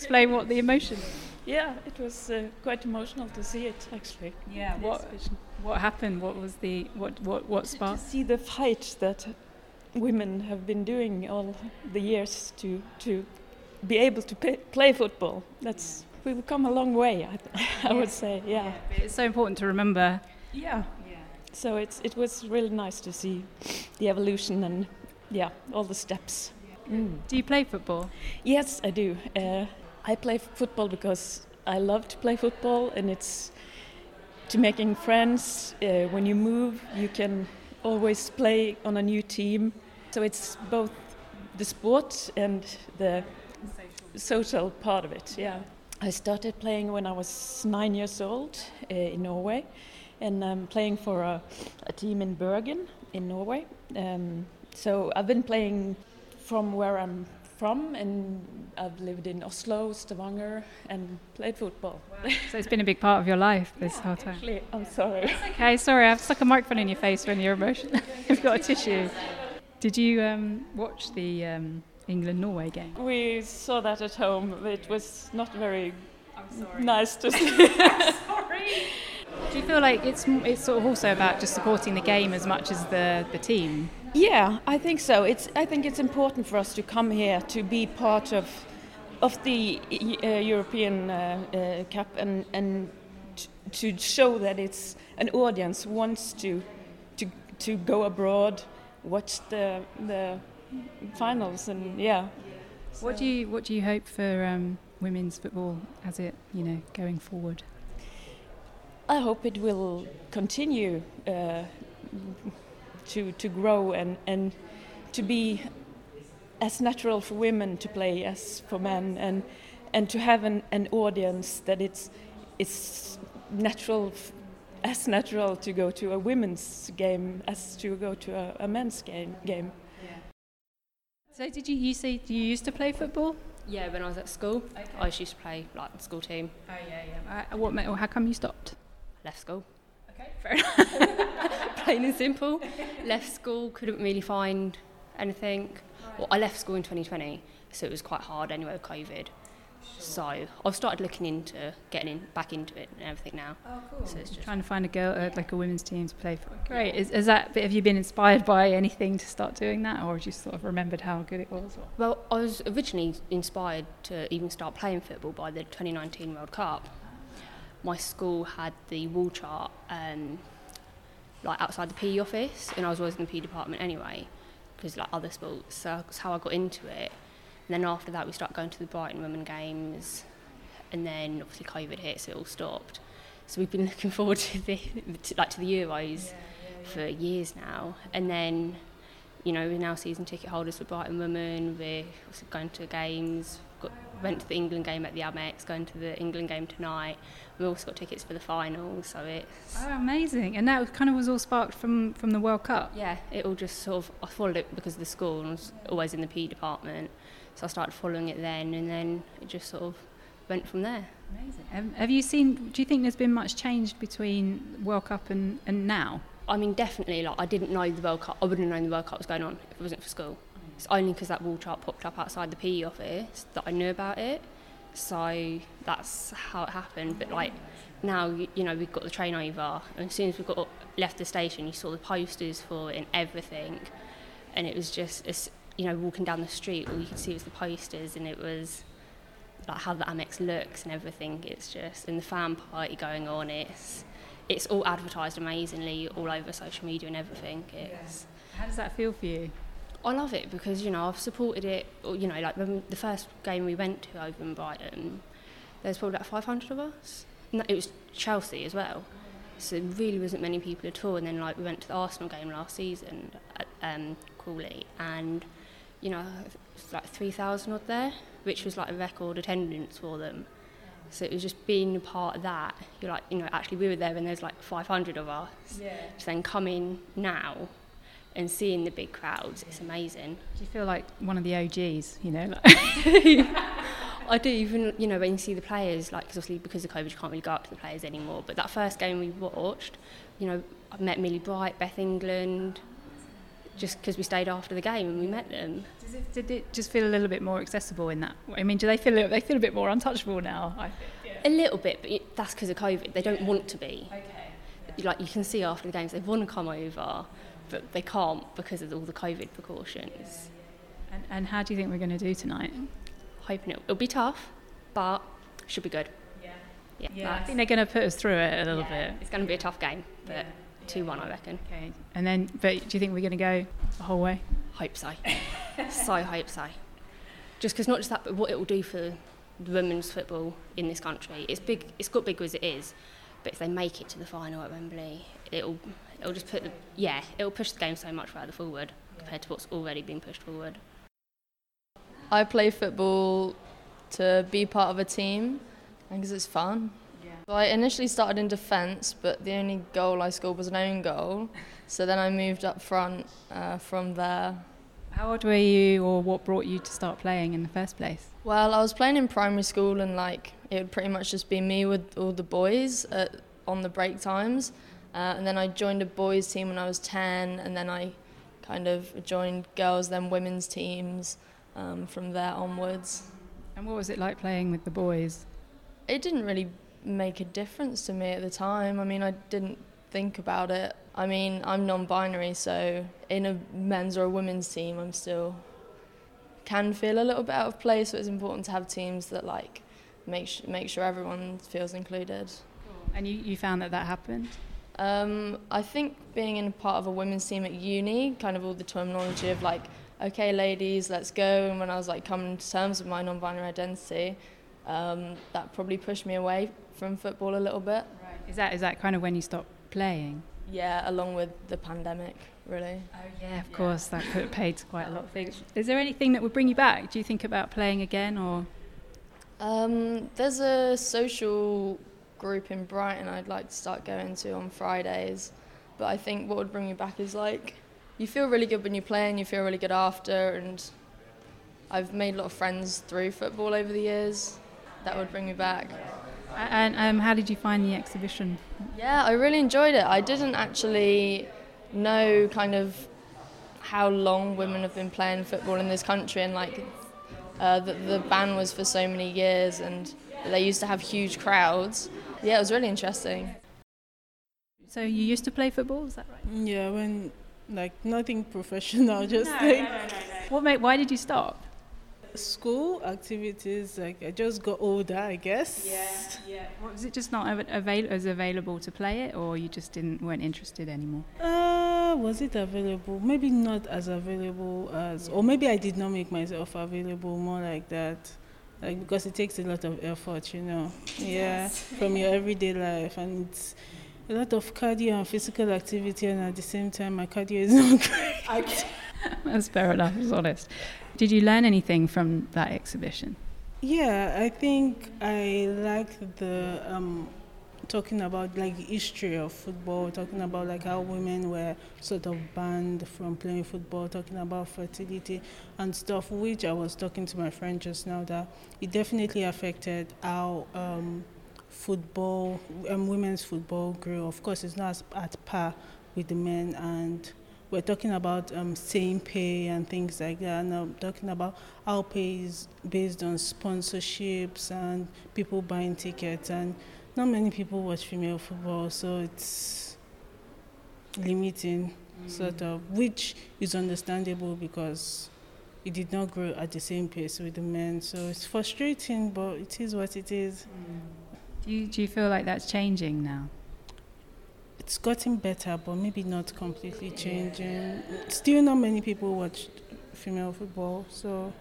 explain what the emotion is? Yeah, it was quite emotional to see it actually. Yeah. What happened? What was the what To sparked? see the fight that women have been doing all the years to be able to play football. We've come a long way, I would say. Yeah. It's so important to remember. Yeah. So it was really nice to see the evolution and all the steps. Do you play football? Yes, I do. I play football because I love to play football, and it's to making friends. When you move, you can always play on a new team. So it's both the sport and the social part of it. Yeah. I started playing when I was 9 years old in Norway, and I'm playing for a team in Bergen in Norway. So I've been playing from where I'm from, and I've lived in Oslo, Stavanger, and played football. Wow. So it's been a big part of your life this whole time. Actually, I'm sorry. Okay, sorry, I've stuck a microphone in your face when you're emotional. You've got a tissue. Did you watch the England-Norway game? We saw that at home. It was not very nice to see. Sorry. Do you feel like it's sort of also about just supporting the game as much as the team? Yeah, I think so. I think it's important for us to come here to be part of the European Cup and to show that it's an audience wants to go abroad, watch the finals, and yeah. So. What do you hope for women's football as it going forward? I hope it will continue to grow and to be as natural for women to play as for men, and to have an audience that it's natural as natural to go to a women's game as to go to a men's game. Yeah. So did you say you used to play football? Yeah, when I was at school, okay. I used to play like the school team. Oh yeah. How come you stopped? Left school. Okay, fair enough. Plain and simple. Left school, couldn't really find anything. Right. Well, I left school in 2020, so it was quite hard anyway with COVID. Sure. So I've started looking into getting back into it and everything now. Oh, cool. So it's just trying to find a girl, like a women's team to play for. Great. Is that? Have you been inspired by anything to start doing that, or just sort of remembered how good it was? Well, I was originally inspired to even start playing football by the 2019 World Cup. My school had the wall chart like outside the PE office, and I was always in the PE department anyway, because like other sports, so that's how I got into it. And then after that we started going to the Brighton Women games, and then obviously COVID hit, so it all stopped. So we've been looking forward to the Euros for years now, and then we're now season ticket holders for Brighton Women. We're also going to games. Went to the England game at the Amex, going to the England game tonight. We've also got tickets for the final, so it's... Oh, amazing. And that kind of was all sparked from the World Cup? Yeah, it all just sort of... I followed it because of the school, and I was always in the PE department, so I started following it then, and then it just sort of went from there. Amazing. Have you seen... Do you think there's been much change between World Cup and now? I mean, definitely. Like, I didn't know the World Cup. I wouldn't have known the World Cup was going on if it wasn't for school. It's only because that wall chart popped up outside the PE office that I knew about it. So that's how it happened. But like now, we've got the train over, and as soon as we left the station, you saw the posters for it and everything. And it was just, walking down the street, all you could see was the posters, and it was like how the Amex looks and everything. It's just, and the fan party going on. It's all advertised amazingly all over social media and everything. How does that feel for you? I love it because, I've supported it, like when the first game we went to over in Brighton, there's probably about 500 of us. And it was Chelsea as well. So there really wasn't many people at all. And then we went to the Arsenal game last season at Crawley, and, it's like 3,000 odd there, which was like a record attendance for them. So it was just being a part of that. You're like, actually we were there when there's like 500 of us. Yeah. To then come in now and seeing the big crowds, it's amazing. Do you feel like one of the OGs, I do, even, when you see the players, because obviously because of COVID you can't really go up to the players anymore, but that first game we watched, I met Millie Bright, Beth England, just because we stayed after the game and we met them. Did it just feel a little bit more accessible in that way? I mean, do they feel a bit more untouchable now? I think. A little bit, but that's because of COVID. They don't want to be. Okay. Like you can see after the games, they want to come over, but they can't because of all the COVID precautions. And how do you think we're going to do tonight? Hoping it'll be tough, but should be good. Yeah, I think they're going to put us through it a little bit. It's going to be a tough game, but 2-1 I reckon. Okay. And then, but do you think we're going to go the whole way? Hope so. So hope so. Just because not just that, but what it will do for the women's football in this country. It's big. It's got big as it is, but if they make it to the final at Wembley, it'll just put it'll push the game so much further forward compared to what's already been pushed forward. I play football to be part of a team because it's fun. So I initially started in defence, but the only goal I scored was an own goal. So then I moved up front from there. How old were you, or what brought you to start playing in the first place? Well, I was playing in primary school, and it would pretty much just be me with all the boys on the break times. And then I joined a boys team when I was 10, and then I kind of joined girls, then women's teams from there onwards. And what was it like playing with the boys? It didn't really make a difference to me at the time. I mean, I didn't think about it. I mean, I'm non-binary, so in a men's or a women's team, I'm still can feel a little bit out of place. So it's important to have teams that make sure everyone feels included. And you found that happened? I think being in part of a women's team at uni, kind of all the terminology of okay, ladies, let's go. And when I was coming to terms with my non-binary identity, that probably pushed me away from football a little bit. Right. Is that kind of when you stopped playing? Yeah, along with the pandemic, really. Oh yeah, of course, that could have paid quite a lot of things. Is there anything that would bring you back? Do you think about playing again, or? There's a social group in Brighton I'd like to start going to on Fridays, but I think what would bring me back is you feel really good when you play and you feel really good after, and I've made a lot of friends through football over the years. That would bring me back. And how did you find the exhibition? Yeah, I really enjoyed it. I didn't actually know kind of how long women have been playing football in this country, and the ban was for so many years, and they used to have huge crowds. Yeah, it was really interesting. So you used to play football, is that right? Yeah, when nothing professional, just No. Why did you stop? school activities. I just got older, I guess. Yeah. Was it just not available to play it, or you just weren't interested anymore? Was it available? Maybe not as available as, or maybe I did not make myself available, more like that. Because it takes a lot of effort, from your everyday life, and it's a lot of cardio and physical activity, and at the same time my cardio is not great. That's fair enough, it's honest. Did you learn anything from that exhibition? Yeah, I think I like the talking about the history of football, talking about how women were sort of banned from playing football, talking about fertility and stuff, which I was talking to my friend just now, that it definitely affected how football, women's football grew. Of course, it's not at par with the men, and we're talking about same pay and things like that. And I'm talking about how pay is based on sponsorships and people buying tickets. And not many people watch female football, so it's limiting, sort of, which is understandable because it did not grow at the same pace with the men. So it's frustrating, but it is what it is. Do you feel like that's changing now? It's gotten better, but maybe not completely changing. Still not many people watch female football, so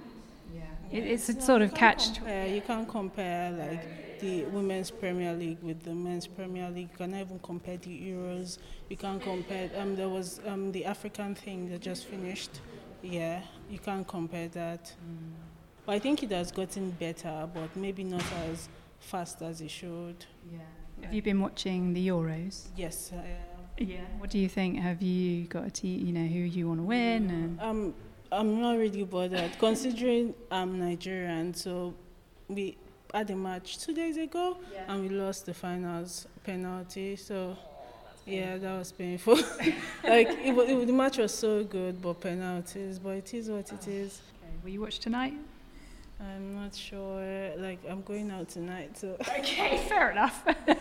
It's a sort of catch. you can't compare the women's Premier League with the men's Premier League. You cannot even compare the Euros. You can't compare. There was the African thing that just finished. Yeah, you can't compare that. But I think it has gotten better, but maybe not as fast as it should. Yeah. Have you been watching the Euros? Yes, I am. Yeah. What do you think? Have you got a team? Who you want to win? And I'm not really bothered, considering I'm Nigerian. So we had a match 2 days ago, and we lost the finals penalty. So Yeah, that was painful. Like the match was so good, but penalties. But it is what it is. Okay. Will you watch tonight? I'm not sure. Like I'm going out tonight, so. Okay, fair enough.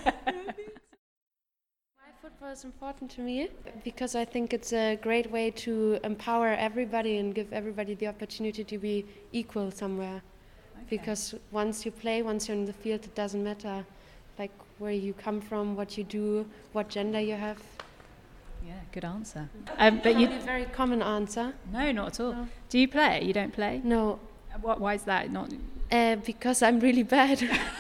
Why football is important to me? Because I think it's a great way to empower everybody and give everybody the opportunity to be equal somewhere. Because once you play, once you're in the field, it doesn't matter like where you come from, what you do, what gender you have. Yeah, good answer. But But you a very common answer. no, not at all. No. Do you play? You don't play? No, Why is that not? because I'm really bad.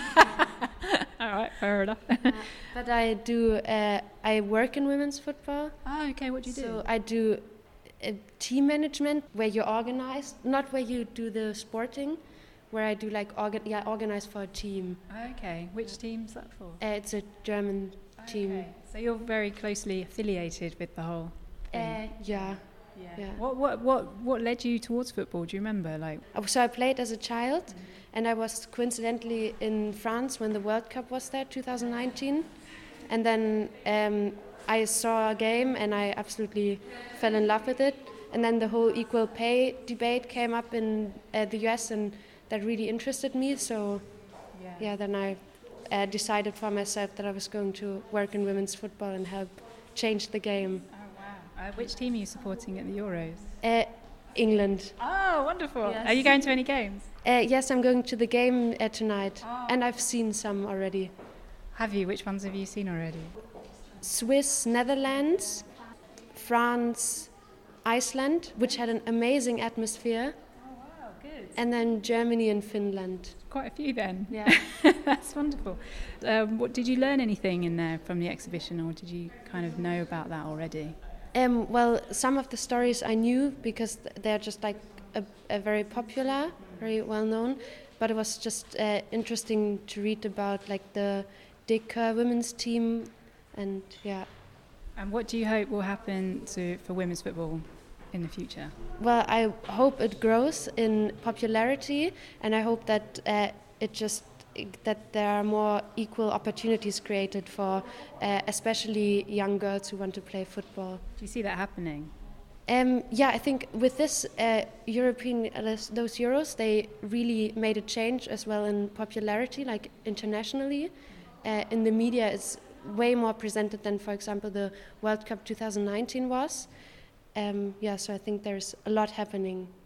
All right, fair enough. But I do. I work in women's football. Oh, okay. What do you do? So I do team management, where you organize, not where you do the sporting, where I do like organize for a team. Okay, which team's that for? It's a German team. Okay. So you're very closely affiliated with the whole thing. Yeah. Yeah. What led you towards football? Do you remember? Like, So I played as a child, and I was coincidentally in France when the World Cup was there, 2019. And then I saw a game, and I absolutely fell in love with it. And then the whole equal pay debate came up in the US, and that really interested me. So then I decided for myself that I was going to work in women's football and help change the game. oh wow. Which team are you supporting at the Euros? England. Oh, wonderful. Yes. Are you going to any games? Yes, I'm going to the game tonight, Oh. and I've seen some already. Have you? Which ones have you seen already? Swiss, Netherlands, France, Iceland, which had an amazing atmosphere, Oh wow, good. and then Germany and Finland. Quite a few then. Yeah. That's wonderful. What did you learn anything in there from the exhibition, or did you kind of know about that already? Well, some of the stories I knew because they're just like a very popular, very well known, but it was just interesting to read about like the Dicker women's team, and yeah. And what do you hope will happen for women's football in the future? Well, I hope it grows in popularity, and I hope that that there are more equal opportunities created for especially young girls who want to play football. Do you see that happening? I think with this those Euros, they really made a change as well in popularity, like internationally. In the media, it's way more presented than, for example, the World Cup 2019 was. So I think there's a lot happening.